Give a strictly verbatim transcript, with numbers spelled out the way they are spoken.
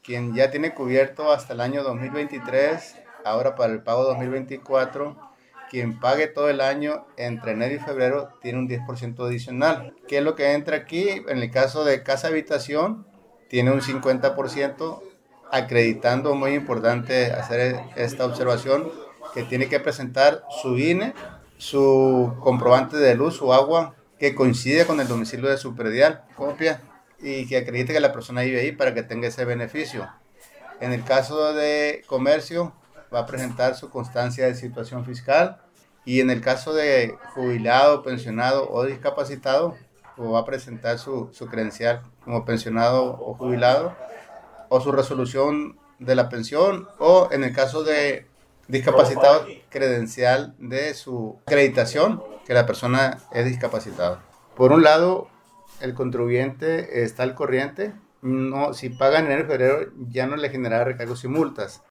quien ya tiene cubierto hasta el año dos mil veintitrés, ahora para el pago dos mil veinticuatro, quien pague todo el año entre enero y febrero tiene un diez por ciento adicional. ¿Qué es lo que entra aquí? En el caso de casa habitación, tiene un cincuenta por ciento, acreditando, muy importante hacer esta observación, que tiene que presentar su I N E, su comprobante de luz o agua que coincide con el domicilio de su predial, copia, y que acredite que la persona vive ahí para que tenga ese beneficio. En el caso de comercio, va a presentar su constancia de situación fiscal, y en el caso de jubilado, pensionado o discapacitado, pues va a presentar su, su credencial como pensionado o jubilado, o su resolución de la pensión, o en el caso de discapacitado, credencial de su acreditación que la persona es discapacitada. Por un lado, el contribuyente está al corriente. No, si paga en enero y febrero ya no le generará recargos y multas.